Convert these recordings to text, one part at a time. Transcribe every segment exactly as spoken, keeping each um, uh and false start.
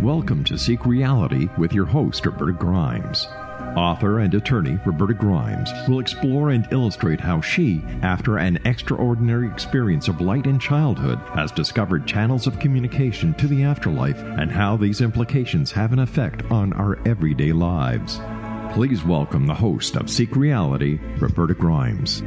Welcome to Seek Reality with your host, Roberta Grimes. Author and attorney Roberta Grimes will explore and illustrate how she, after an extraordinary experience of light in childhood, has discovered channels of communication to the afterlife and how these implications have an effect on our everyday lives. Please welcome the host of Seek Reality, Roberta Grimes.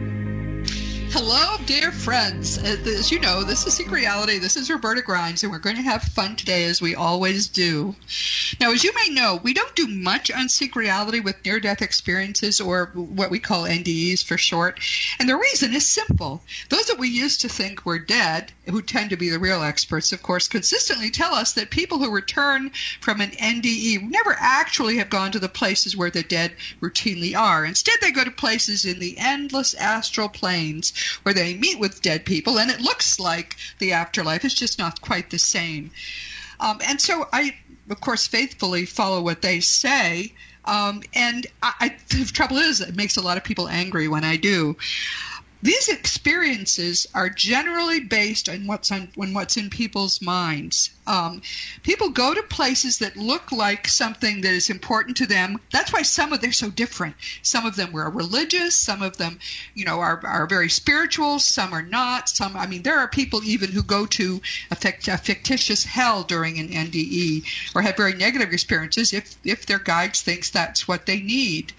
Hello, dear friends. As you know, this is Seek Reality. This is Roberta Grimes, and we're going to have fun today, as we always do. Now, as you may know, we don't do much on Seek Reality with near-death experiences, or what we call N D Es for short. And the reason is simple. Those that we used to think were dead, who tend to be the real experts, of course, consistently tell us that people who return from an N D E never actually have gone to the places where the dead routinely are. Instead, they go to places in the endless astral planes where they meet with dead people, and it looks like the afterlife. It's just not quite the same. Um, and so I, of course, faithfully follow what they say. Um, and I, I, the trouble is, it makes a lot of people angry when I do. These experiences are generally based on what's on, on what's in people's minds. Um, people go to places that look like something that is important to them. That's why some of them are so different. Some of them were religious. Some of them, you know, are, are very spiritual. Some are not. Some, I mean, there are people even who go to a, fict, a fictitious hell during an N D E or have very negative experiences if if their guides thinks that's what they need.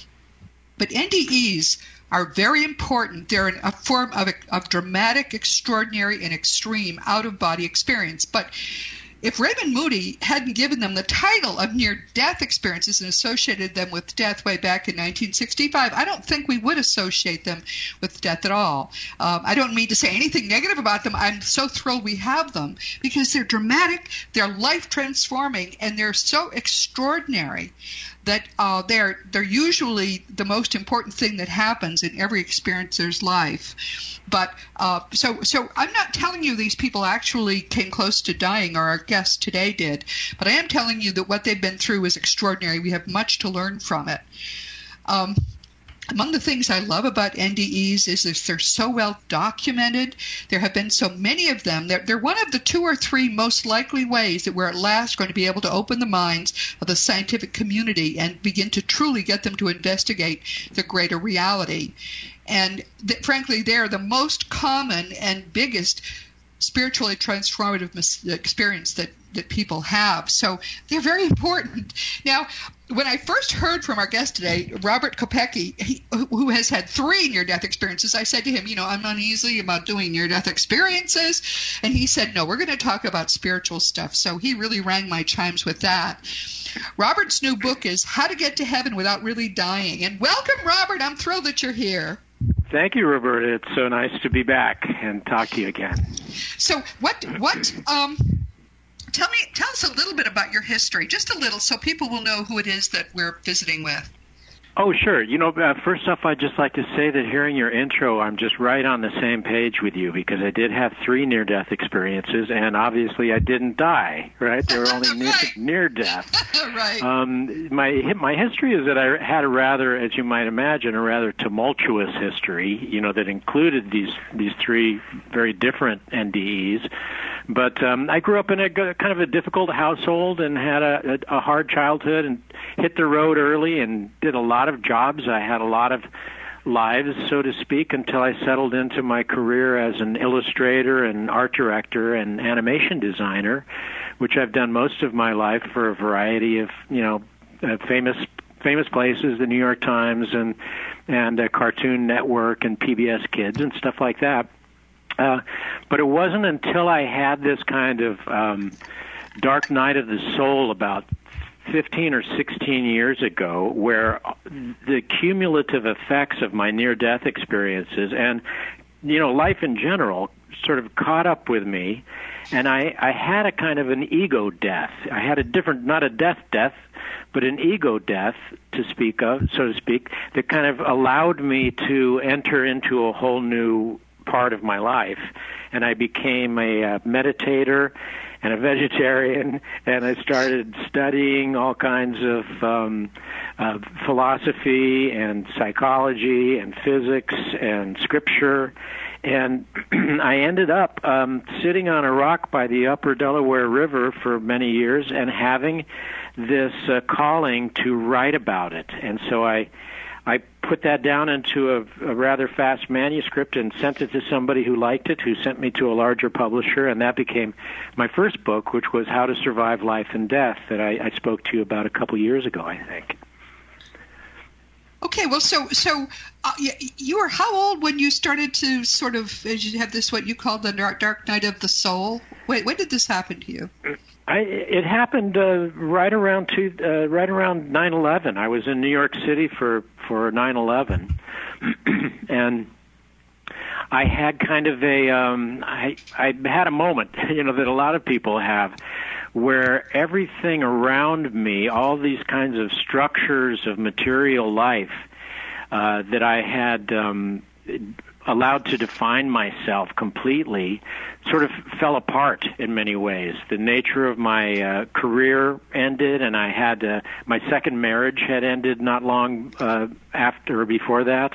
But N D Es are very important. They're a form of, of dramatic, extraordinary, and extreme out-of-body experience. But if Raymond Moody hadn't given them the title of near-death experiences and associated them with death way back in nineteen sixty-five, I don't think we would associate them with death at all. Um, I don't mean to say anything negative about them. I'm so thrilled we have them because they're dramatic, they're life-transforming, and they're so extraordinary that uh, they're they're usually the most important thing that happens in every experiencer's life. But uh, so so I'm not telling you these people actually came close to dying, or our guest today did. But I am telling you that what they've been through is extraordinary. We have much to learn from it. Um, Among the things I love about N D Es is that they're so well documented. There have been so many of them. They're, they're one of the two or three most likely ways that we're at last going to be able to open the minds of the scientific community and begin to truly get them to investigate the greater reality. And th- frankly, they're the most common and biggest spiritually transformative mis- experience that, that people have. So they're very important. Now, when I first heard from our guest today, Robert Kopecki, he, who has had three near-death experiences, I said to him, you know, I'm uneasy about doing near-death experiences. And he said, no, we're going to talk about spiritual stuff. So he really rang my chimes with that. Robert's new book is How to Get to Heaven Without Really Dying. And welcome, Robert. I'm thrilled that you're here. Thank you, Roberta. It's so nice to be back and talk to you again. So what, what, um, tell me, tell us a little bit about your history, just a little, so people will know who it is that we're visiting with. Oh, sure. You know, uh, first off, I'd just like to say that hearing your intro, I'm just right on the same page with you because I did have three near-death experiences, and obviously I didn't die, right? They were only right. near, near death. Right. Um, my my history is that I had a rather, as you might imagine, a rather tumultuous history, you know, that included these these three very different N D Es. But um, I grew up in a kind of a difficult household and had a, a, a hard childhood and hit the road early and did a lot of jobs. I had a lot of lives, so to speak, until I settled into my career as an illustrator and art director and animation designer, which I've done most of my life for a variety of, you know, uh, famous famous places, the New York Times and and uh, Cartoon Network and P B S Kids and stuff like that. Uh, but it wasn't until I had this kind of um, dark night of the soul about fifteen or sixteen years ago where the cumulative effects of my near-death experiences and, you know, life in general sort of caught up with me, and I, I had a kind of an ego death. I had a different, not a death death, but an ego death, to speak of, so to speak, that kind of allowed me to enter into a whole new part of my life, and I became a uh, meditator and a vegetarian, and I started studying all kinds of um, uh, philosophy and psychology and physics and scripture. And I ended up um, sitting on a rock by the upper Delaware River for many years and having this uh, calling to write about it. And so I I put that down into a, a rather fast manuscript and sent it to somebody who liked it, who sent me to a larger publisher, and that became my first book, which was How to Survive Life and Death, that I, I spoke to you about a couple years ago, I think. Okay, well, so so uh, you were how old when you started to sort of, as you have this, what you call the dark night of the soul? Wait, when did this happen to you? I, it happened uh, right around two, uh, right around nine eleven. I was in New York City for for nine eleven, and I had kind of a um, I I had a moment, you know, that a lot of people have, where everything around me, all these kinds of structures of material life uh, that I had um, allowed to define myself completely, sort of fell apart in many ways. The nature of my uh, career ended, and I had uh, my second marriage had ended not long uh, after or before that,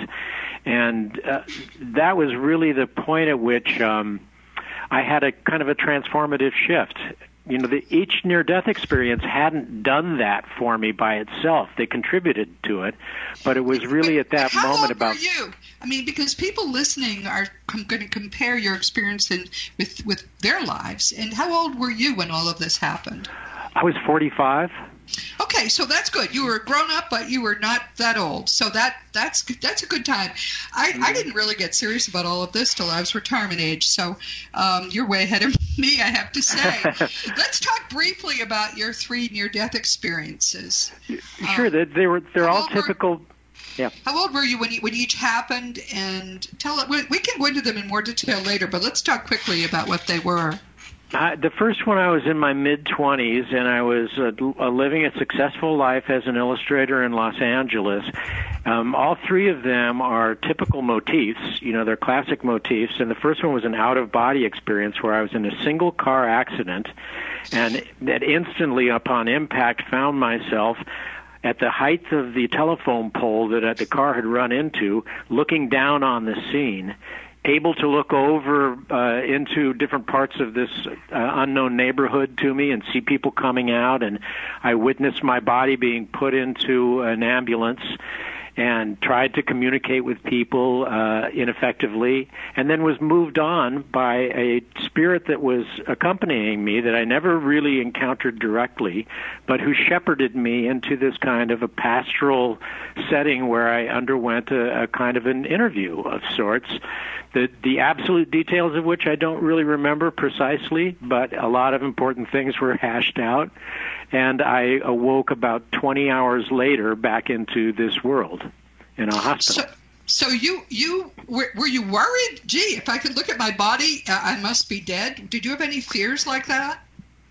and uh, that was really the point at which um, I had a kind of a transformative shift. You know, the, each near-death experience hadn't done that for me by itself. They contributed to it, but it was really but, at that how moment old about. Were you? I mean, because people listening are com- going to compare your experience in, with with their lives. And how old were you when all of this happened? I was forty-five. Okay, so that's good. You were grown up, but you were not that old. So that that's that's a good time. I, I didn't really get serious about all of this till I was retirement age. So um, you're way ahead of me, I have to say. Let's talk briefly about your three near-death experiences. Sure, um, they, they were they're all were, typical. Yeah. How old were you when, you when each happened? And tell it. We can go into them in more detail later, but let's talk quickly about what they were. Uh, the first one, I was in my mid-twenties, and I was uh, uh, living a successful life as an illustrator in Los Angeles. Um, all three of them are typical motifs. You know, they're classic motifs. And the first one was an out-of-body experience where I was in a single-car accident, and that instantly, upon impact, found myself at the height of the telephone pole that the car had run into, looking down on the scene, able to look over uh, into different parts of this uh, unknown neighborhood to me and see people coming out, and I witnessed my body being put into an ambulance and tried to communicate with people uh, ineffectively, and then was moved on by a spirit that was accompanying me that I never really encountered directly, but who shepherded me into this kind of a pastoral setting where I underwent a, a kind of an interview of sorts, the, the absolute details of which I don't really remember precisely, but a lot of important things were hashed out, and I awoke about twenty hours later back into this world in a hospital. So, so you you were, were you worried? Gee, if I could look at my body, uh, I must be dead. Did you have any fears like that?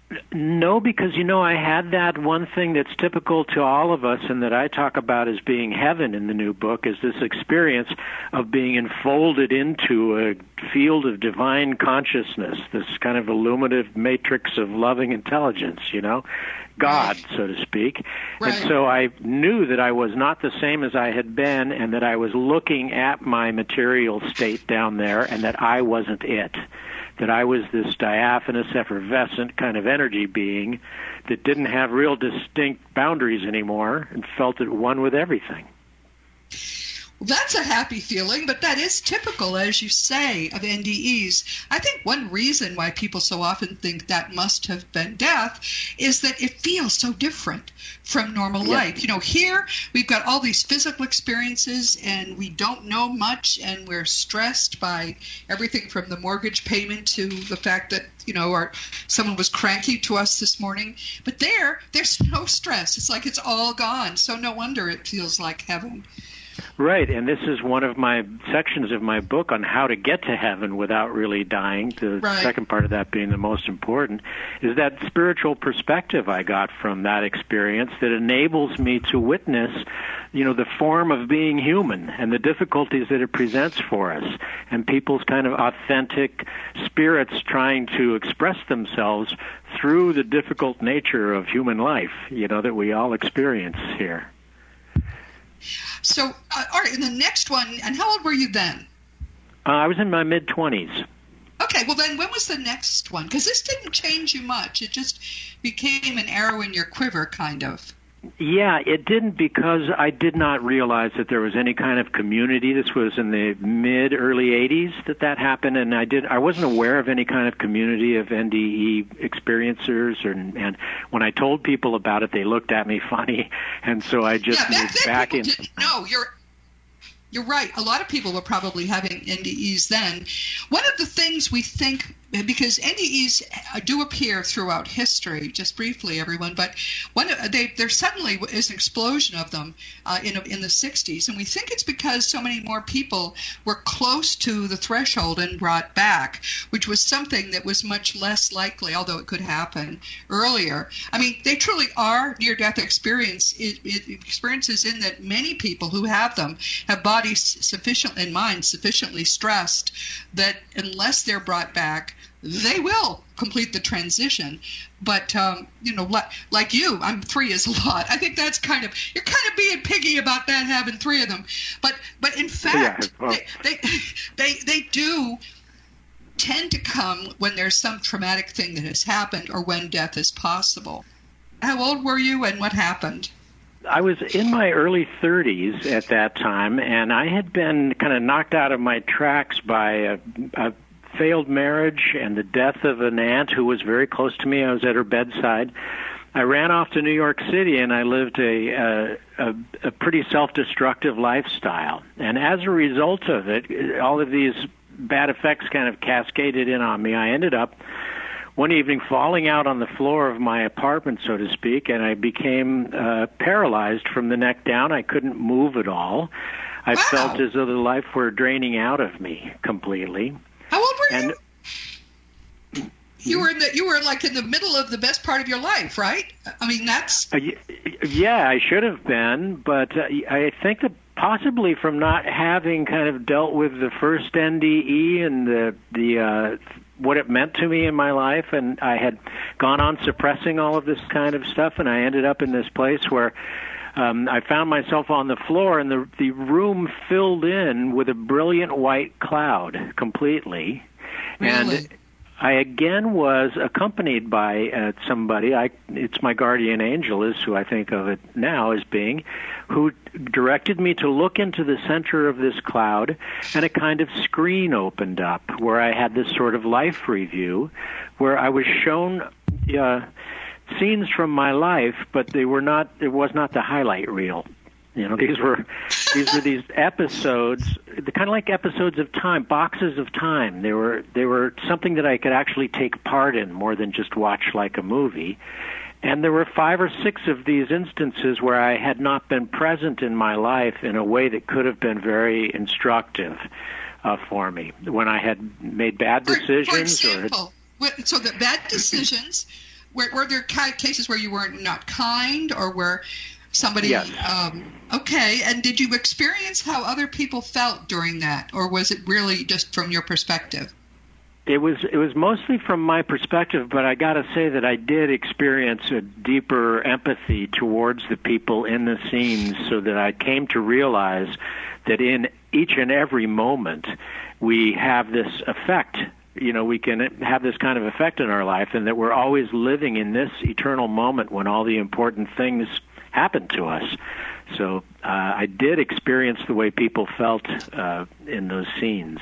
No, because, you know, I had that one thing that's typical to all of us and that I talk about as being heaven in the new book, is this experience of being enfolded into a field of divine consciousness, this kind of illuminative matrix of loving intelligence, you know, God, right, so to speak. Right. And so I knew that I was not the same as I had been, and that I was looking at my material state down there, and that I wasn't it. That I was this diaphanous, effervescent kind of energy being that didn't have real distinct boundaries anymore and felt at one with everything. Well, that's a happy feeling, but that is typical, as you say, of N D Es. I think one reason why people so often think that must have been death is that it feels so different from normal yeah. life. You know, here we've got all these physical experiences, and we don't know much, and we're stressed by everything from the mortgage payment to the fact that, you know, our, someone was cranky to us this morning. But there, there's no stress. It's like it's all gone, so no wonder it feels like heaven. Right, and this is one of my sections of my book on how to get to heaven without really dying, the right. second part of that being the most important, is that spiritual perspective I got from that experience that enables me to witness, you know, the form of being human and the difficulties that it presents for us, and people's kind of authentic spirits trying to express themselves through the difficult nature of human life, you know, that we all experience here. So, uh, all right, and the next one, and how old were you then? Uh, I was in my mid-twenties. Okay, well then when was the next one? Because this didn't change you much. It just became an arrow in your quiver, kind of. Yeah, it didn't, because I did not realize that there was any kind of community. This was in the mid early eighties that that happened, and I did I wasn't aware of any kind of community of N D E experiencers, and, and when I told people about it, they looked at me funny, and so I just yeah, moved back in. No, you're You're right. A lot of people were probably having N D Es then. One of the things we think, because N D Es do appear throughout history, just briefly, everyone, but one they, there suddenly is an explosion of them uh, in, in the sixties, and we think it's because so many more people were close to the threshold and brought back, which was something that was much less likely, although it could happen earlier. I mean, they truly are near-death experience, it, it, experiences in that many people who have them have bodies sufficient and minds sufficiently stressed that unless they're brought back, they will complete the transition. But um, you know, like, like you, I'm three is a lot. I think that's kind of you're kind of being piggy about that, having three of them. But but in fact, yeah, well. they, they they they do tend to come when there's some traumatic thing that has happened or when death is possible. How old were you and what happened? I was in my early thirties at that time, and I had been kind of knocked out of my tracks by a, a failed marriage and the death of an aunt who was very close to me. I was at her bedside. I ran off to New York City, and I lived a, a, a, a pretty self-destructive lifestyle. And as a result of it, all of these bad effects kind of cascaded in on me. I ended up one evening falling out on the floor of my apartment, so to speak, and I became uh, paralyzed from the neck down. I couldn't move at all. I wow. felt as though the life were draining out of me completely. How old were and, you? You were in the, you were like in the middle of the best part of your life, right? I mean, that's... Uh, yeah, I should have been, but uh, I think that possibly from not having kind of dealt with the first N D E and the the uh, what it meant to me in my life, and I had gone on suppressing all of this kind of stuff, and I ended up in this place where um, I found myself on the floor, and the the room filled in with a brilliant white cloud completely. Really? And I again was accompanied by uh, somebody. I, it's my guardian angel, is who I think of it now as being, who directed me to look into the center of this cloud, and a kind of screen opened up where I had this sort of life review, where I was shown uh, scenes from my life, but they were not. It was not the highlight reel. You know, these were these were these episodes, kind of like episodes of time, boxes of time. They were they were something that I could actually take part in more than just watch like a movie. And there were five or six of these instances where I had not been present in my life in a way that could have been very instructive uh, for me when I had made bad decisions. For, for example, or had, so the bad decisions, were, were there cases where you were not kind or were somebody, yes. um, okay, and did you experience how other people felt during that, or was it really just from your perspective? It was it was mostly from my perspective, but I got to say that I did experience a deeper empathy towards the people in the scenes, so that I came to realize that in each and every moment we have this effect. You know, we can have this kind of effect in our life, and that we're always living in this eternal moment when all the important things happen to us. So uh, I did experience the way people felt uh, in those scenes.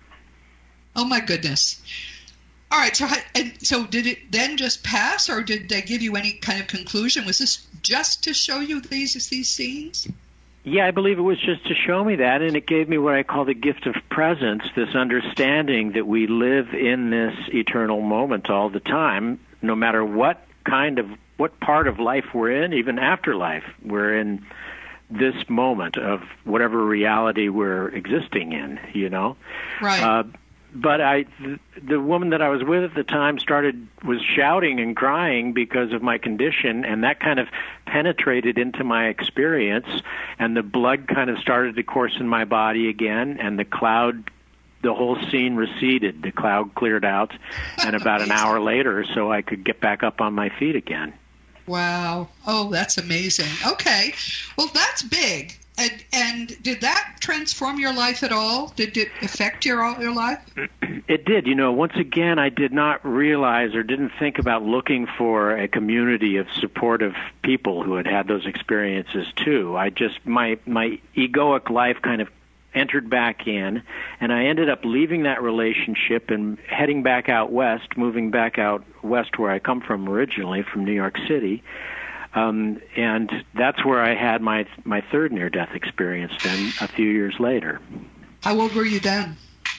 Oh my goodness! All right, so and so did it then just pass, or did they give you any kind of conclusion? Was this just to show you these these scenes? Yeah, I believe it was just to show me that, and it gave me what I call the gift of presence, this understanding that we live in this eternal moment all the time, no matter what kind of what part of life we're in, even afterlife. We're in this moment of whatever reality we're existing in, you know? Right. Uh, but I, th- the woman that I was with at the time started, was shouting and crying because of my condition, and that kind of penetrated into my experience, and the blood kind of started to course in my body again, and the cloud, the whole scene receded. The cloud cleared out, and about an hour later or so I could get back up on my feet again. Wow. Oh, that's amazing. Okay. Well, that's big. And, and did that transform your life at all? Did it affect your your life? It did. You know, once again, I did not realize or didn't think about looking for a community of supportive people who had had those experiences too. I just, my my egoic life kind of entered back in, and I ended up leaving that relationship and heading back out west, moving back out west where I come from originally, from New York City. Um, and that's where I had my my third near-death experience then a few years later. How old were you then?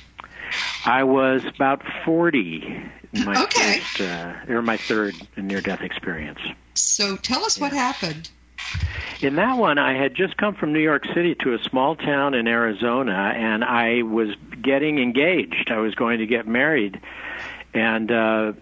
I was about forty. My okay. First, uh, or my third near-death experience. So tell us yeah. what happened. In that one, I had just come from New York City to a small town in Arizona, and I was getting engaged. I was going to get married, and uh,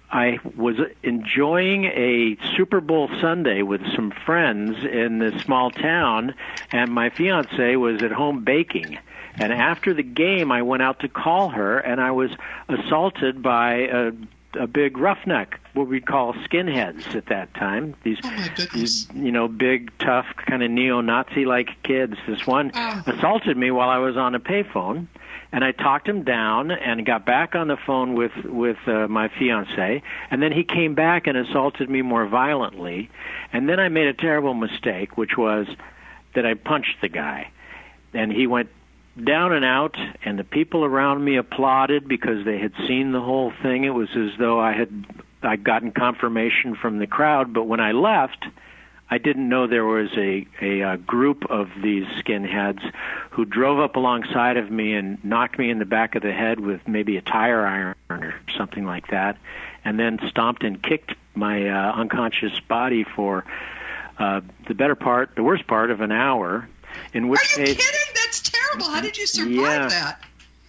I was enjoying a Super Bowl Sunday with some friends in this small town, and my fiancée was at home baking. And after the game, I went out to call her, and I was assaulted by a, a big roughneck, what we'd call skinheads at that time. These, oh my goodness. these you know, big, tough, kind of neo-Nazi-like kids. This one oh. assaulted me while I was on a payphone. And I talked him down and got back on the phone with with uh, my fiancé, and then he came back and assaulted me more violently. And then I made a terrible mistake, which was that I punched the guy. And he went down and out, and the people around me applauded because they had seen the whole thing. It was as though I had I'd gotten confirmation from the crowd. But when I left, I didn't know there was a, a, a group of these skinheads who drove up alongside of me and knocked me in the back of the head with maybe a tire iron or something like that, and then stomped and kicked my uh, unconscious body for uh, the better part, the worst part of an hour. In which Are you case, kidding? That's terrible. How did you survive yeah, that?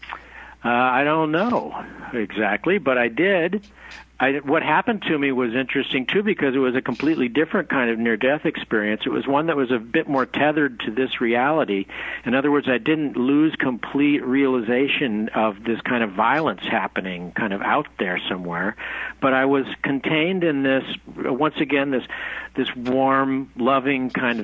Uh, I don't know exactly, but I did. I, what happened to me was interesting, too, because it was a completely different kind of near-death experience. It was one that was a bit more tethered to this reality. In other words, I didn't lose complete realization of this kind of violence happening kind of out there somewhere, but I was contained in this, once again, this this warm, loving kind of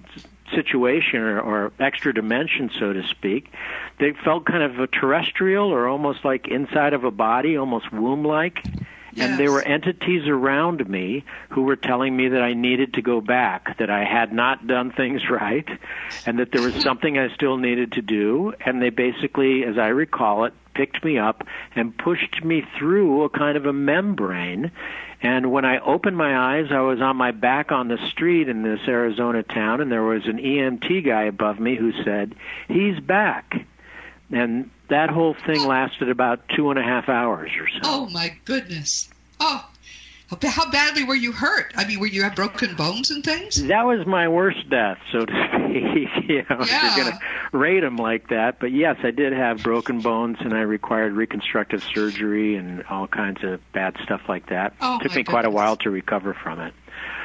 situation or, or extra dimension, so to speak. They felt kind of a terrestrial or almost like inside of a body, almost womb-like. Yes. And there were entities around me who were telling me that I needed to go back, that I had not done things right, and that there was something I still needed to do. And they basically, as I recall it, picked me up and pushed me through a kind of a membrane. And when I opened my eyes, I was on my back on the street in this Arizona town, and there was an E M T guy above me who said, "He's back." And that whole thing lasted about two and a half hours or so. Oh, my goodness. Oh, how badly were you hurt? I mean, were you have broken bones and things? That was my worst death, so to speak. you know, yeah. if you're going to rate them like that. But, yes, I did have broken bones, and I required reconstructive surgery and all kinds of bad stuff like that. Oh, it took my me goodness. quite a while to recover from it.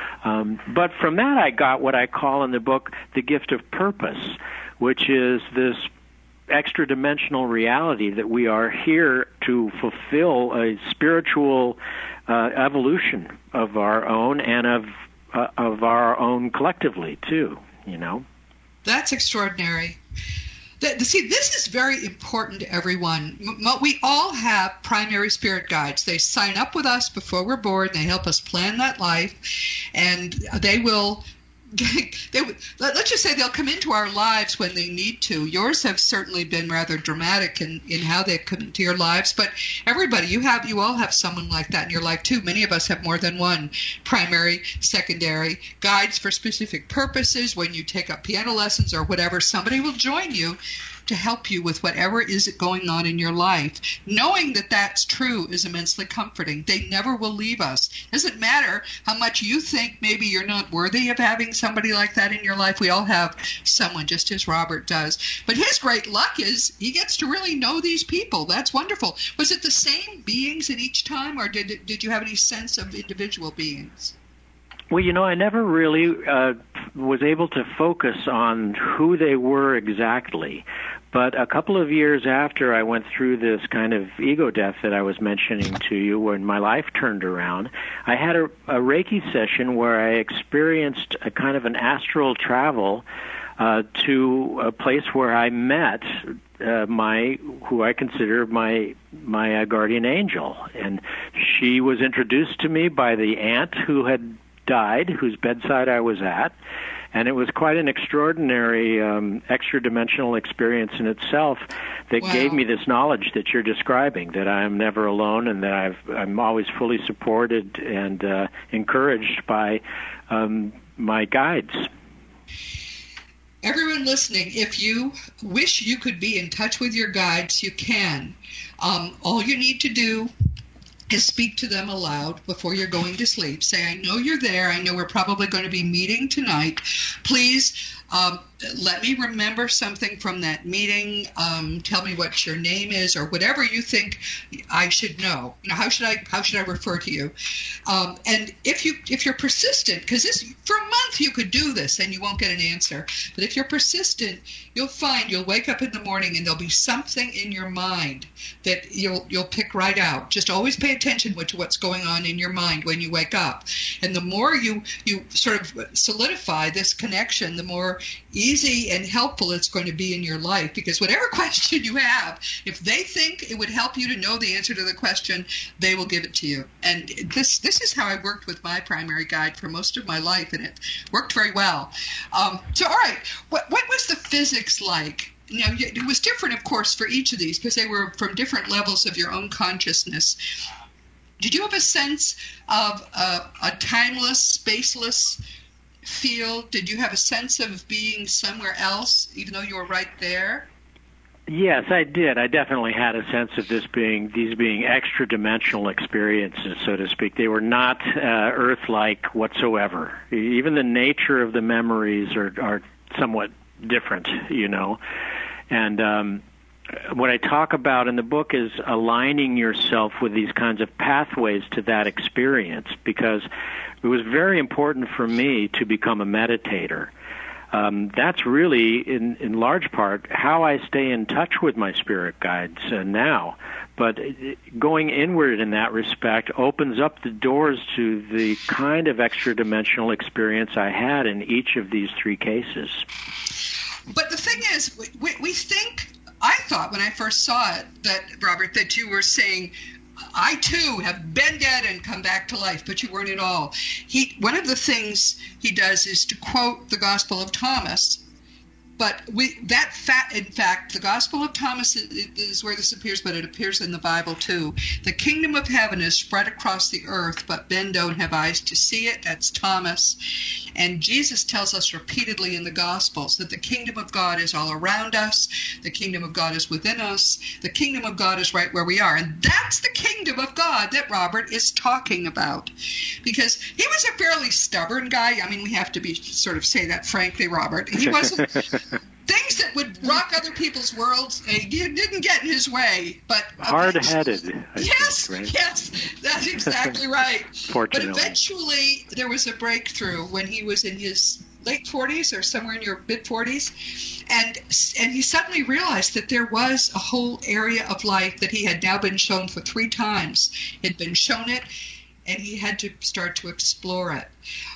Um, but from that, I got what I call in the book the gift of purpose, which is this extra-dimensional reality that we are here to fulfill a spiritual uh, evolution of our own and of uh, of our own collectively, too, you know. That's extraordinary. The, see, this is very important to everyone. We all have primary spirit guides. They sign up with us before we're born. They help us plan that life, and they will They, let's just say they'll come into our lives when they need to. Yours have certainly been rather dramatic in, in how they've come into your lives, but everybody, you have, you all have someone like that in your life too. Many of us have more than one primary, secondary guides for specific purposes. When you take up piano lessons or whatever, somebody will join you to help you with whatever is going on in your life. Knowing that that's true is immensely comforting. They never will leave us. Doesn't matter how much you think maybe you're not worthy of having somebody like that in your life. We all have someone, just as Robert does. But his great luck is he gets to really know these people. That's wonderful. Was it the same beings at each time, or did it, did you have any sense of individual beings? Well, you know, I never really uh, was able to focus on who they were exactly. But a couple of years after I went through this kind of ego death that I was mentioning to you, when my life turned around, I had a, a Reiki session where I experienced a kind of an astral travel uh, to a place where I met uh, my, who I consider my my uh, guardian angel, and she was introduced to me by the aunt who had died, whose bedside I was at, and it was quite an extraordinary um, extra-dimensional experience in itself that wow. gave me this knowledge that you're describing, that I'm never alone and that I've, I'm always fully supported and uh, encouraged by um, my guides. Everyone listening, if you wish you could be in touch with your guides, you can. Um, all you need to do is speak to them aloud before you're going to sleep. Say, I know you're there. I know we're probably going to be meeting tonight. Please um, let me remember something from that meeting. Um, tell me what your name is, or whatever you think I should know. You know, how should I how should I refer to you? Um, and if you if you're persistent, because this for a month you could do this and you won't get an answer. But if you're persistent, you'll find you'll wake up in the morning and there'll be something in your mind that you'll you'll pick right out. Just always pay attention to what's going on in your mind when you wake up. And the more you you sort of solidify this connection, the more easy and helpful it's going to be in your life. Because whatever question you have, if they think it would help you to know the answer to the question, they will give it to you. And this this is how I worked with my primary guide for most of my life, and it worked very well. Um, so, all right, what what was the physics like? Now, it was different, of course, for each of these because they were from different levels of your own consciousness. Did you have a sense of a, a timeless, spaceless feel? Did you have a sense of being somewhere else, even though you were right there? Yes, I did. I definitely had a sense of this being these being extra-dimensional experiences, so to speak. They were not uh, Earth-like whatsoever. Even the nature of the memories are, are somewhat different, you know. And um, what I talk about in the book is aligning yourself with these kinds of pathways to that experience, because it was very important for me to become a meditator. Um, that's really, in, in large part, how I stay in touch with my spirit guides uh, now. But going inward in that respect opens up the doors to the kind of extra-dimensional experience I had in each of these three cases. But the thing is, we, we think, I thought when I first saw it, that, Robert, that you were saying, I too have been dead and come back to life, but you weren't at all. He, one of the things he does is to quote the Gospel of Thomas. But we, that fact, in fact, the Gospel of Thomas is where this appears, but it appears in the Bible too. The kingdom of heaven is spread across the earth, but men don't have eyes to see it. That's Thomas. And Jesus tells us repeatedly in the Gospels that the kingdom of God is all around us. The kingdom of God is within us. The kingdom of God is right where we are. And that's the kingdom of God that Robert is talking about. Because he was a fairly stubborn guy. I mean, we have to be sort of say that frankly, Robert. He wasn't... Things that would rock other people's worlds, he didn't get in his way. But hard-headed. I yes, think, right? yes, that's exactly right. Fortunately. But eventually, there was a breakthrough when he was in his late forties or somewhere in your mid-forties, and and he suddenly realized that there was a whole area of life that he had now been shown for three times. He had been shown it, and he had to start to explore it.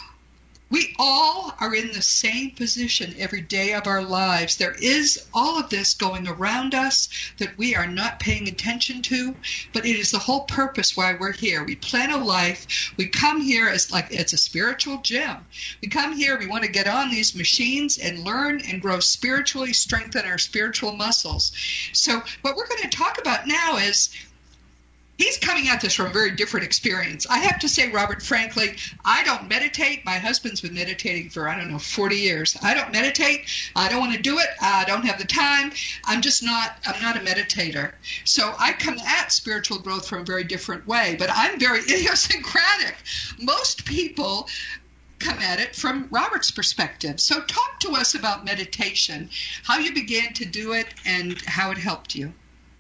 We all are in the same position every day of our lives. There is all of this going around us that we are not paying attention to, but it is the whole purpose why we're here. We plan a life. We come here as like it's a spiritual gym. We come here, we want to get on these machines and learn and grow spiritually, strengthen our spiritual muscles. So what we're going to talk about now is He's coming at this from a very different experience. I have to say, Robert, frankly, I don't meditate. My husband's been meditating for, I don't know, forty years. I don't meditate. I don't want to do it. I don't have the time. I'm just not, I'm not a meditator. So I come at spiritual growth from a very different way, but I'm very idiosyncratic. Most people come at it from Robert's perspective. So talk to us about meditation, how you began to do it, and how it helped you.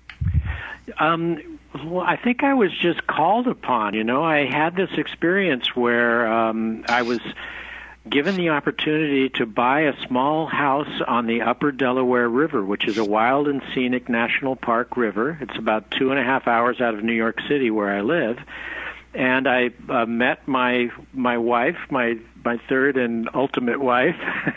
Um, well, I think I was just called upon. You know, I had this experience where um, I was given the opportunity to buy a small house on the Upper Delaware River, which is a wild and scenic national park river. It's about two and a half hours out of New York City, where I live. And I uh, met my my wife, my my third and ultimate wife,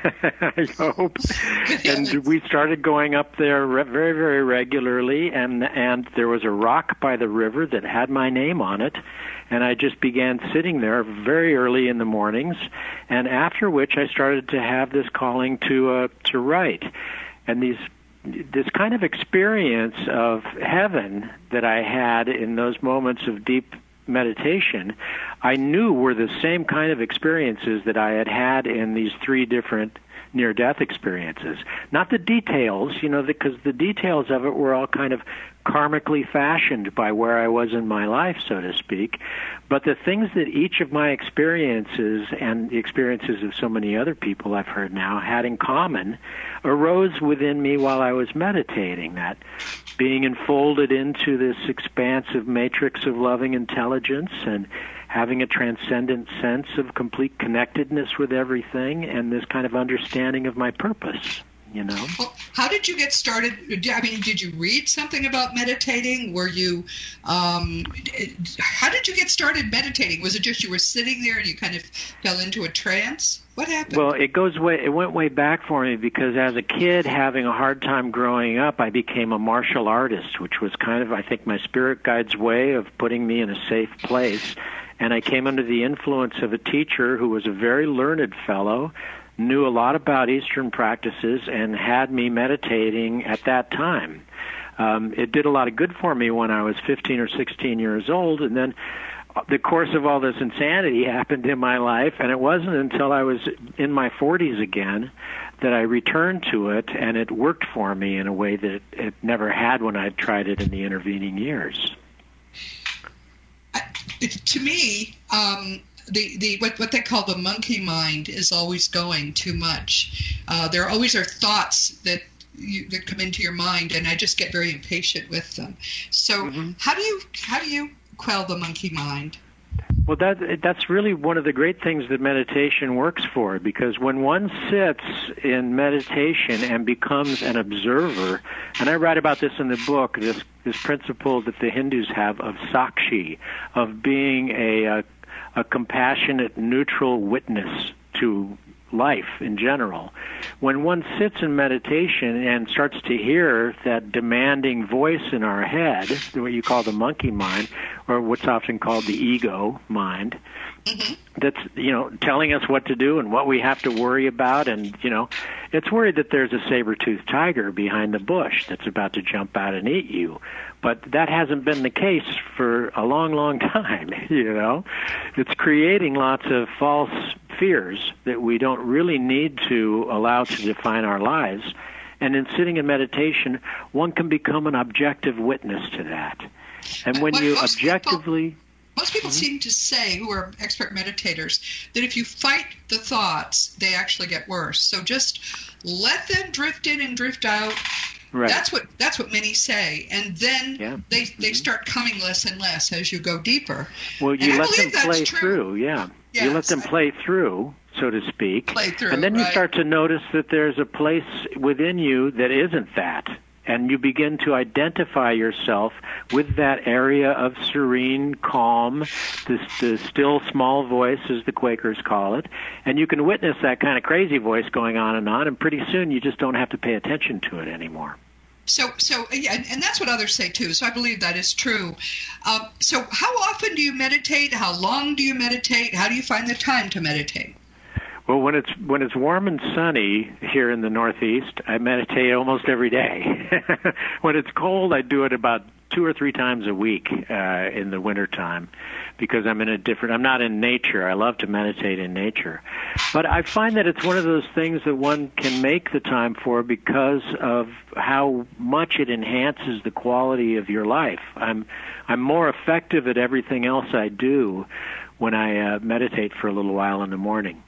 I hope. And we started going up there re- very, very regularly. And and there was a rock by the river that had my name on it. And I just began sitting there very early in the mornings. And after which I started to have this calling to uh, to write. And these this kind of experience of heaven that I had in those moments of deep meditation, I knew were the same kind of experiences that I had had in these three different near-death experiences. Not the details, you know, because the details of it were all kind of karmically fashioned by where I was in my life, so to speak. But the things that each of my experiences and the experiences of so many other people I've heard now had in common arose within me while I was meditating, that being enfolded into this expansive matrix of loving intelligence and having a transcendent sense of complete connectedness with everything and this kind of understanding of my purpose, you know. Well, how did you get started? I mean, did you read something about meditating? Were you, um, how did you get started meditating? Was it just you were sitting there and you kind of fell into a trance? What happened? Well, it goes way, it went way back for me because as a kid having a hard time growing up, I became a martial artist, which was kind of, I think, my spirit guide's way of putting me in a safe place. And I came under the influence of a teacher who was a very learned fellow, knew a lot about Eastern practices, and had me meditating at that time. Um, it did a lot of good for me when I was fifteen or sixteen years old, and then the course of all this insanity happened in my life, and it wasn't until I was in my forties again that I returned to it, and it worked for me in a way that it never had when I'd tried it in the intervening years. It, to me, um, the, the what, what they call the monkey mind is always going too much. Uh, there always are thoughts that you, that come into your mind, and I just get very impatient with them. So, mm-hmm. how do you how do you quell the monkey mind? Well, that that's really one of the great things that meditation works for, because when one sits in meditation and becomes an observer, and I write about this in the book, this this principle that the Hindus have of sakshi, of being a a, a compassionate, neutral witness to life in general. When one sits in meditation and starts to hear that demanding voice in our head, what you call the monkey mind, or what's often called the ego mind, mm-hmm. that's, you know, telling us what to do and what we have to worry about, and, you know, it's worried that there's a saber-toothed tiger behind the bush that's about to jump out and eat you. But that hasn't been the case for a long, long time, you know. It's creating lots of false fears that we don't really need to allow to define our lives. And in sitting in meditation, one can become an objective witness to that. And when but you most objectively... People, most people mm-hmm. seem to say, who are expert meditators, that if you fight the thoughts, they actually get worse. So just let them drift in and drift out. Right. That's what that's what many say, and then yeah. they they mm-hmm. start coming less and less as you go deeper. Well, you and let them play through, yeah. Yes. You let them play through, so to speak, play through, and then right. you start to notice that there's a place within you that isn't that, and you begin to identify yourself with that area of serene calm, this the still small voice, as the Quakers call it, and you can witness that kind of crazy voice going on and on, and pretty soon you just don't have to pay attention to it anymore. So, so, yeah, and that's what others say too. So I believe that is true. Um, so, how often do you meditate? How long do you meditate? How do you find the time to meditate? Well, when it's when it's warm and sunny here in the Northeast, I meditate almost every day. When it's cold, I do it about two or three times a week uh, in the wintertime because I'm in a different, I'm not in nature. I love to meditate in nature. But I find that it's one of those things that one can make the time for because of how much it enhances the quality of your life. I'm I'm more effective at everything else I do when I uh, meditate for a little while in the morning.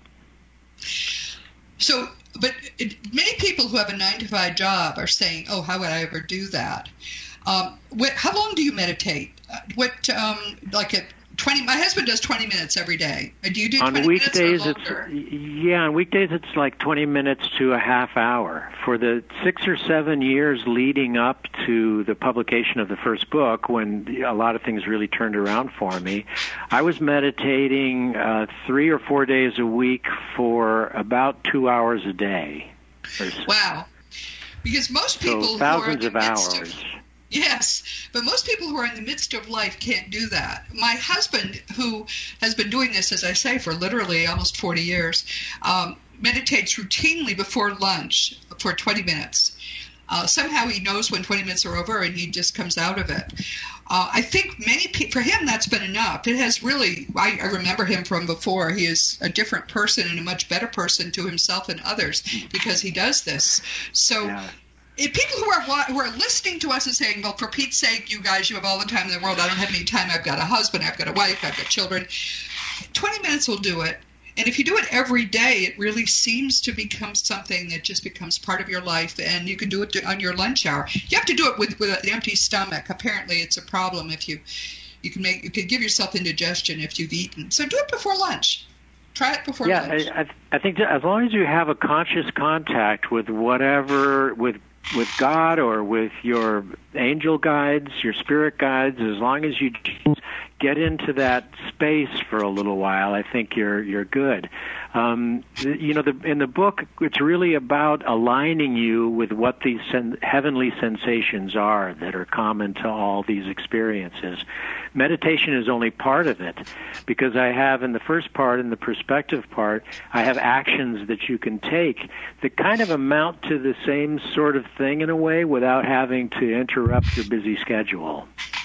So, but it, many people who have a nine to five job are saying, "Oh, how would I ever do that?" Um, what, how long do you meditate? What, um, like at twenty? My husband does twenty minutes every day. Do you do on twenty weekdays? minutes or It's yeah, on weekdays it's like twenty minutes to a half hour. For the six or seven years leading up to the publication of the first book, when a lot of things really turned around for me, I was meditating uh, three or four days a week for about two hours a day. Wow! Because most people so who thousands are in the of midst hours. Of, Yes, but most people who are in the midst of life can't do that. My husband, who has been doing this, as I say, for literally almost forty years, um, meditates routinely before lunch for twenty minutes. Uh, somehow he knows when twenty minutes are over and he just comes out of it. Uh, I think many people, for him, that's been enough. It has really, I, I remember him from before. He is a different person and a much better person to himself and others because he does this. So. Yeah. If people who are who are listening to us and saying, well, for Pete's sake, you guys, you have all the time in the world. I don't have any time. I've got a husband. I've got a wife. I've got children. twenty minutes will do it. And if you do it every day, it really seems to become something that just becomes part of your life. And you can do it on your lunch hour. You have to do it with, with an empty stomach. Apparently, it's a problem if you you can make you can give yourself indigestion if you've eaten. So do it before lunch. Try it before yeah, lunch. Yeah, I, I think that as long as you have a conscious contact with whatever, with with God or with your angel guides, your spirit guides, as long as you just get into that space for a little while, I think you're you're good. Um, you know, the, in the book, it's really about aligning you with what these sen- heavenly sensations are that are common to all these experiences. Meditation is only part of it, because I have in the first part, in the perspective part, I have actions that you can take that kind of amount to the same sort of thing in a way without having to interrupt your busy schedule.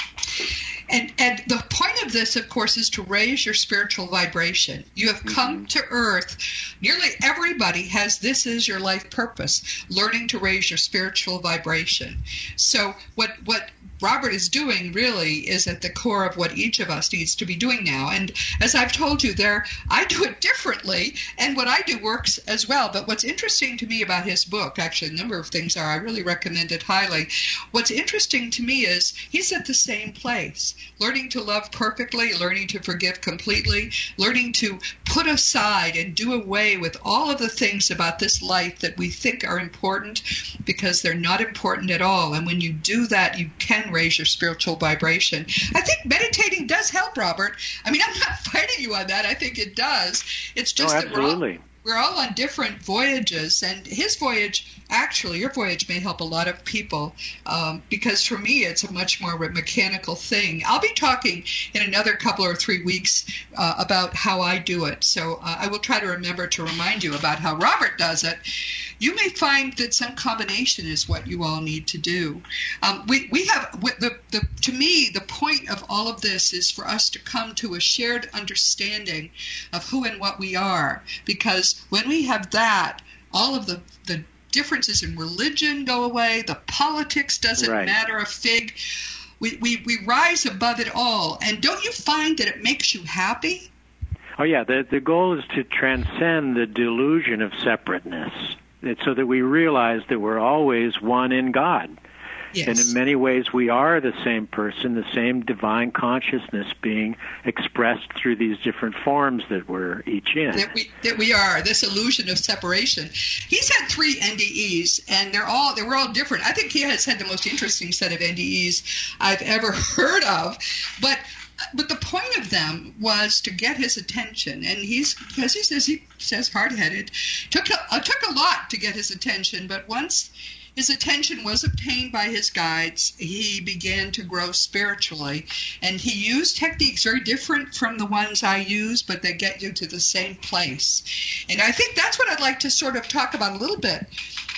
And, and the point of this, of course, is to raise your spiritual vibration. You have come mm-hmm. to Earth. Nearly everybody has this as your life purpose, learning to raise your spiritual vibration. So what what Robert is doing really is at the core of what each of us needs to be doing now. And as I've told you, there I do it differently, and what I do works as well. But what's interesting to me about his book, actually a number of things are, I really recommend it highly. What's interesting to me is he's at the same place. Learning to love perfectly, learning to forgive completely, learning to put aside and do away with all of the things about this life that we think are important because they're not important at all. And when you do that, you can raise your spiritual vibration. I think meditating does help, Robert. I mean, I'm not fighting you on that. I think it does. It's just oh, that we're all, we're all on different voyages, and his voyage, actually, your voyage may help a lot of people um, because for me, it's a much more mechanical thing. I'll be talking in another couple or three weeks uh, about how I do it, so uh, I will try to remember to remind you about how Robert does it. You may find that some combination is what you all need to do. Um, we, we have, the, the, to me, the point of all of this is for us to come to a shared understanding of who and what we are, because when we have that, all of the, the differences in religion go away, the politics doesn't right. matter a fig. We, we, we rise above it all. And don't you find that it makes you happy? Oh, yeah. The, the goal is to transcend the delusion of separateness. It's so that we realize that we're always one in God. Yes. And in many ways, we are the same person, the same divine consciousness being expressed through these different forms that we're each in. That we, that we are, this illusion of separation. He's had three N D Es, and they're all, they were all different. I think he has had the most interesting set of N D Es I've ever heard of. But But the point of them was to get his attention, and he's, as he says, he says hard-headed, took a, uh, took a lot to get his attention, but once his attention was obtained by his guides, he began to grow spiritually, and he used techniques very different from the ones I use, but they get you to the same place. And I think that's what I'd like to sort of talk about a little bit.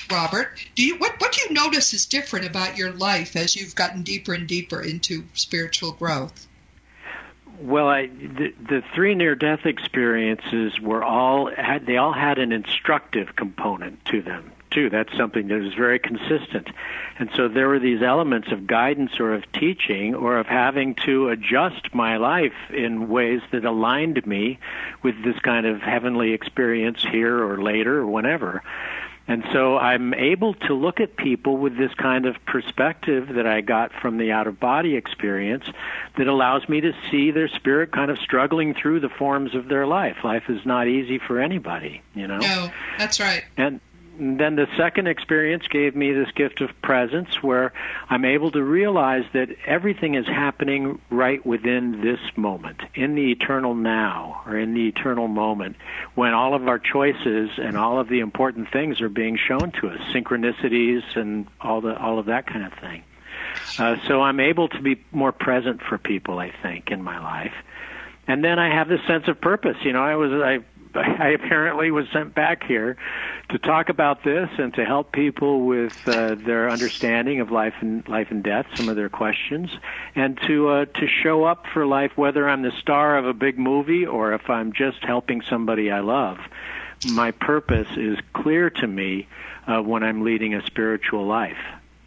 Robert, do you what what do you notice is different about your life as you've gotten deeper and deeper into spiritual growth? Well, I, the, the three near-death experiences were all had they all had an instructive component to them too. That's something that was very consistent, and so there were these elements of guidance or of teaching or of having to adjust my life in ways that aligned me with this kind of heavenly experience here or later or whenever. And so I'm able to look at people with this kind of perspective that I got from the out-of-body experience that allows me to see their spirit kind of struggling through the forms of their life. Life is not easy for anybody, you know? No, that's right. And then the second experience gave me this gift of presence where I'm able to realize that everything is happening right within this moment, in the eternal now, or in the eternal moment, when all of our choices and all of the important things are being shown to us, synchronicities and all the all of that kind of thing. Uh, so I'm able to be more present for people, I think, in my life. And then I have this sense of purpose. You know, I was I I apparently was sent back here to talk about this and to help people with uh, their understanding of life and life and death, some of their questions, and to uh, to show up for life, whether I'm the star of a big movie or if I'm just helping somebody I love. My purpose is clear to me uh, when I'm leading a spiritual life.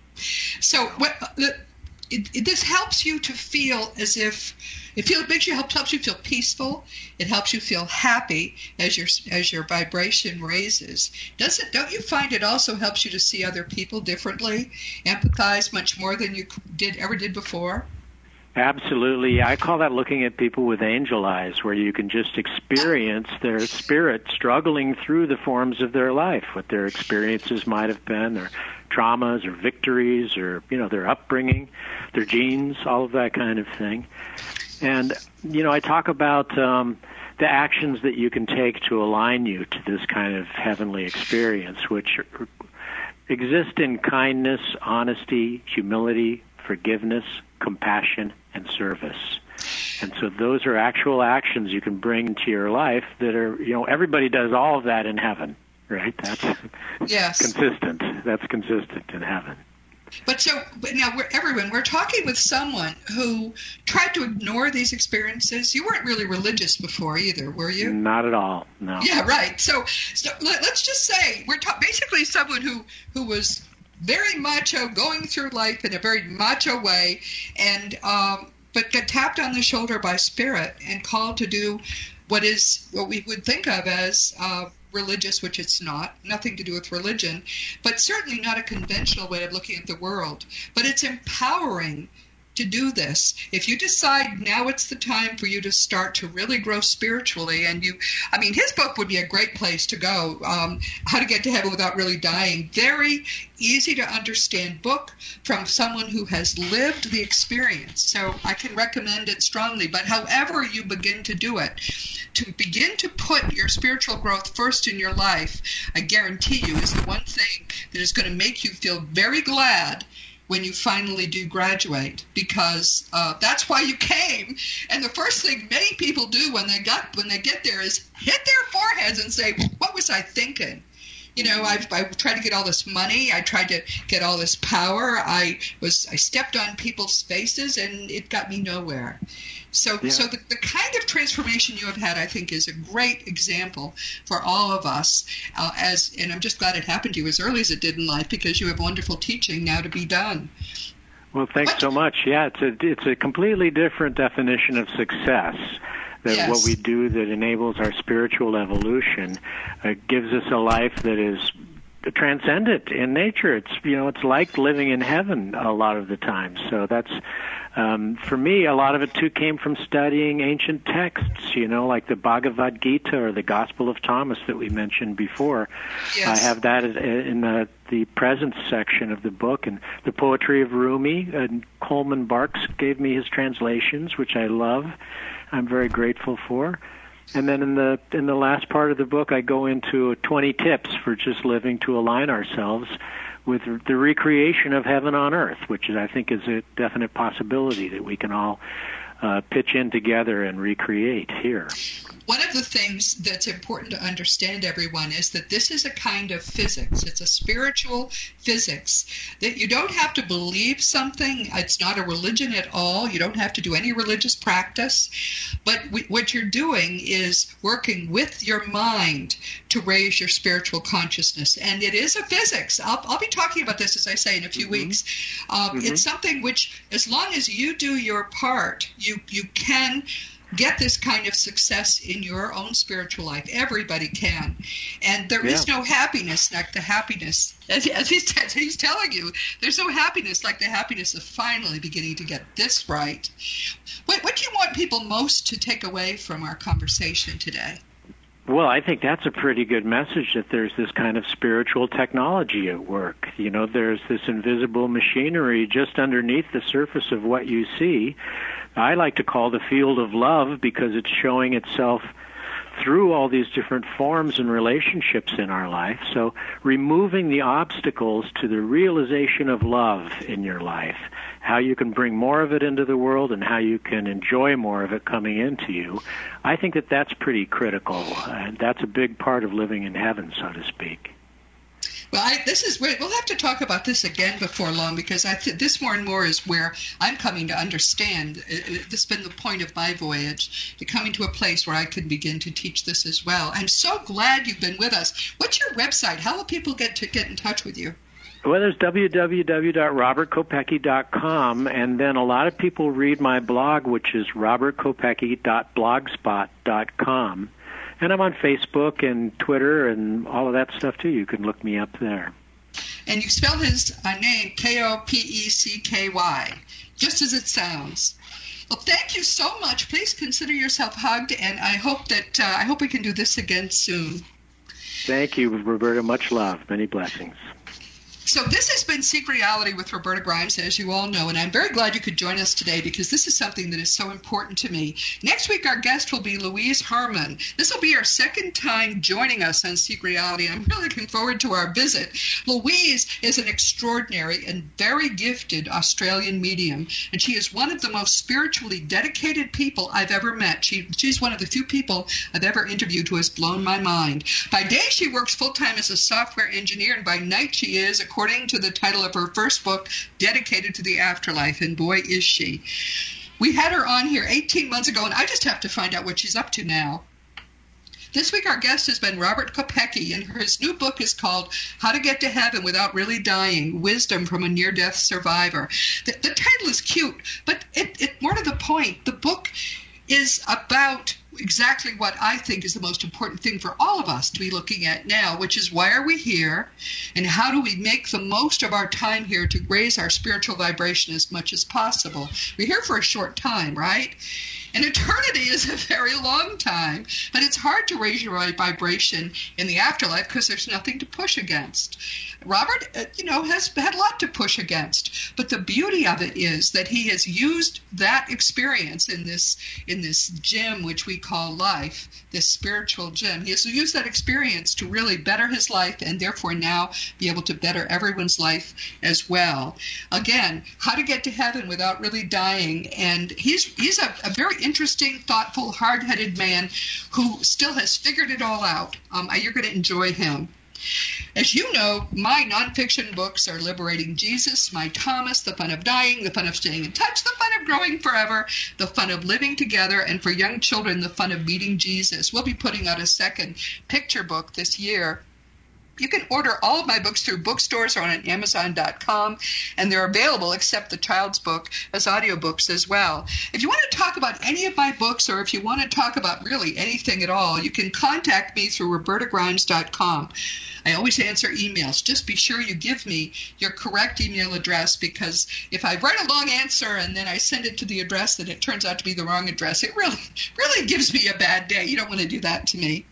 So what, it, it, this helps you to feel as if it feels makes you help helps you feel peaceful. It helps you feel happy as your as your vibration raises. Does it? Don't you find it also helps you to see other people differently, empathize much more than you did ever did before? Absolutely. I call that looking at people with angel eyes, where you can just experience their spirit struggling through the forms of their life, what their experiences might have been, their traumas or victories or, you know, their upbringing, their genes, all of that kind of thing. And, you know, I talk about um, the actions that you can take to align you to this kind of heavenly experience, which exist in kindness, honesty, humility, forgiveness, compassion, and service. And so those are actual actions you can bring into your life that are, you know, everybody does all of that in heaven, right? That's yes. consistent. That's consistent in heaven. But so but now, we're, everyone, we're talking with someone who tried to ignore these experiences. You weren't really religious before either, were you? Not at all, no. Yeah, right. So, so let, let's just say we're ta- basically someone who, who was very macho, going through life in a very macho way, and um, but got tapped on the shoulder by spirit and called to do what is what we would think of as uh, religious, which it's not, nothing to do with religion, but certainly not a conventional way of looking at the world. But it's empowering to do this. If you decide now it's the time for you to start to really grow spiritually, and you, I mean, his book would be a great place to go, um, How to Get to Heaven Without Really Dying. Very easy to understand book from someone who has lived the experience. So I can recommend it strongly. But however you begin to do it, to begin to put your spiritual growth first in your life, I guarantee you is the one thing that is going to make you feel very glad when you finally do graduate, because uh, that's why you came. And the first thing many people do when they got when they get there is hit their foreheads and say, "What was I thinking?" You know, I've, I tried to get all this money. I tried to get all this power. I was I stepped on people's faces, and it got me nowhere. So, yeah. so the, the kind of transformation you have had, I think, is a great example for all of us. Uh, as and I'm just glad it happened to you as early as it did in life, because you have wonderful teaching now to be done. Well, thanks what? so much. Yeah, it's a it's a completely different definition of success. That yes. what we do that enables our spiritual evolution uh, gives us a life that is transcendent in nature. It's you know it's like living in heaven a lot of the time. So that's um, for me. A lot of it too came from studying ancient texts. You know, like the Bhagavad Gita or the Gospel of Thomas that we mentioned before. Yes. I have that in the the presence section of the book, and the poetry of Rumi. And Coleman Barks gave me his translations, which I love. I'm very grateful for. And then in the in the last part of the book, I go into twenty tips for just living to align ourselves with the recreation of heaven on earth, which is, I think, is a definite possibility that we can all uh, pitch in together and recreate here. One of the things that's important to understand, everyone, is that this is a kind of physics. It's a spiritual physics, that you don't have to believe something. It's not a religion at all. You don't have to do any religious practice. But we, what you're doing is working with your mind to raise your spiritual consciousness. And it is a physics. I'll, I'll be talking about this, as I say, in a few mm-hmm. weeks. Um, mm-hmm. It's something which, as long as you do your part, you, you can get this kind of success in your own spiritual life. Everybody can. And there yeah. is no happiness like the happiness, as, as he's, as he's telling you, there's no happiness like the happiness of finally beginning to get this right. What, what do you want people most to take away from our conversation today? Well, I think that's a pretty good message, that there's this kind of spiritual technology at work. You know, there's this invisible machinery just underneath the surface of what you see. I like to call the field of love, because it's showing itself through all these different forms and relationships in our life. So removing the obstacles to the realization of love in your life, how you can bring more of it into the world and how you can enjoy more of it coming into you, I think that that's pretty critical. And that's a big part of living in heaven, so to speak. Well, I, this is we'll have to talk about this again before long, because I th- this more and more is where I'm coming to understand. It, it, this has been the point of my voyage, to coming to a place where I can begin to teach this as well. I'm so glad you've been with us. What's your website? How will people get to get in touch with you? Well, there's w w w dot robert kopecki dot com, and then a lot of people read my blog, which is robert kopecki dot blogspot dot com. And I'm on Facebook and Twitter and all of that stuff, too. You can look me up there. And you spell his uh, name K O P E C K Y, just as it sounds. Well, thank you so much. Please consider yourself hugged, and I hope that uh, I hope we can do this again soon. Thank you, Roberta. Much love. Many blessings. So this has been Seek Reality with Roberta Grimes, as you all know, and I'm very glad you could join us today, because this is something that is so important to me. Next week, our guest will be Louise Herman. This will be our second time joining us on Seek Reality. I'm really looking forward to our visit. Louise is an extraordinary and very gifted Australian medium, and she is one of the most spiritually dedicated people I've ever met. She, she's one of the few people I've ever interviewed who has blown my mind. By day, she works full-time as a software engineer, and by night she is, according to the title of her first book, dedicated to the afterlife, and boy, is she. We had her on here eighteen months ago, and I just have to find out what she's up to now. This week, our guest has been Robert Kopecki, and his new book is called How to Get to Heaven Without Really Dying, Wisdom from a Near-Death Survivor. The, the title is cute, but it, it more to the point. The book is about exactly what I think is the most important thing for all of us to be looking at now, which is why are we here, and how do we make the most of our time here to raise our spiritual vibration as much as possible. We're here for a short time, right? And eternity is a very long time, but it's hard to raise your vibration in the afterlife because there's nothing to push against. Robert, uh, you know, has had a lot to push against, but the beauty of it is that he has used that experience in this in this gym which we call life, this spiritual gym. He has used that experience to really better his life, and therefore now be able to better everyone's life as well. Again, how to get to heaven without really dying, and he's he's a, a very interesting, thoughtful, hard-headed man who still has figured it all out. Um, you're going to enjoy him. As you know, my nonfiction books are Liberating Jesus, My Thomas, The Fun of Dying, The Fun of Staying in Touch, The Fun of Growing Forever, The Fun of Living Together, and for young children, The Fun of Meeting Jesus. We'll be putting out a second picture book this year. You can order all of my books through bookstores or on amazon dot com, and they're available, except the child's book, as audiobooks as well. If you want to talk about any of my books, or if you want to talk about really anything at all, you can contact me through roberta grimes dot com. I always answer emails. Just be sure you give me your correct email address, because if I write a long answer and then I send it to the address and it turns out to be the wrong address, it really, really gives me a bad day. You don't want to do that to me.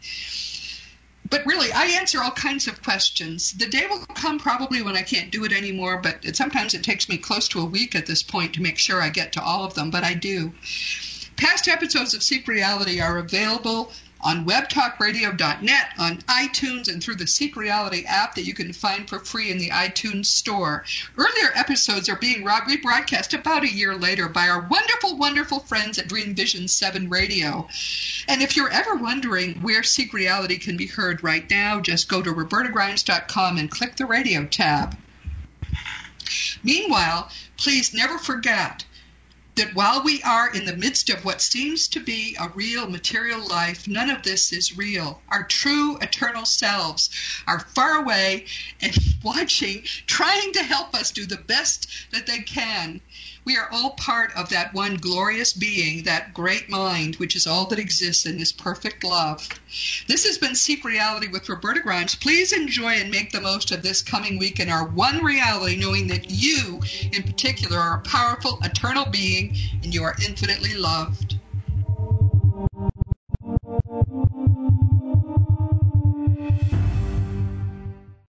But really, I answer all kinds of questions. The day will come probably when I can't do it anymore, but it, sometimes it takes me close to a week at this point to make sure I get to all of them, but I do. Past episodes of Seek Reality are available on web talk radio dot net, on iTunes, and through the Seek Reality app that you can find for free in the iTunes store. Earlier episodes are being rebroadcast about a year later by our wonderful, wonderful friends at Dream Vision seven Radio. And if you're ever wondering where Seek Reality can be heard right now, just go to roberta grimes dot com and click the radio tab. Meanwhile, please never forget that while we are in the midst of what seems to be a real material life, none of this is real. Our true eternal selves are far away and watching, trying to help us do the best that they can. We are all part of that one glorious being, that great mind, which is all that exists in this perfect love. This has been Seek Reality with Roberta Grimes. Please enjoy and make the most of this coming week in our one reality, knowing that you, in particular, are a powerful, eternal being, and you are infinitely loved.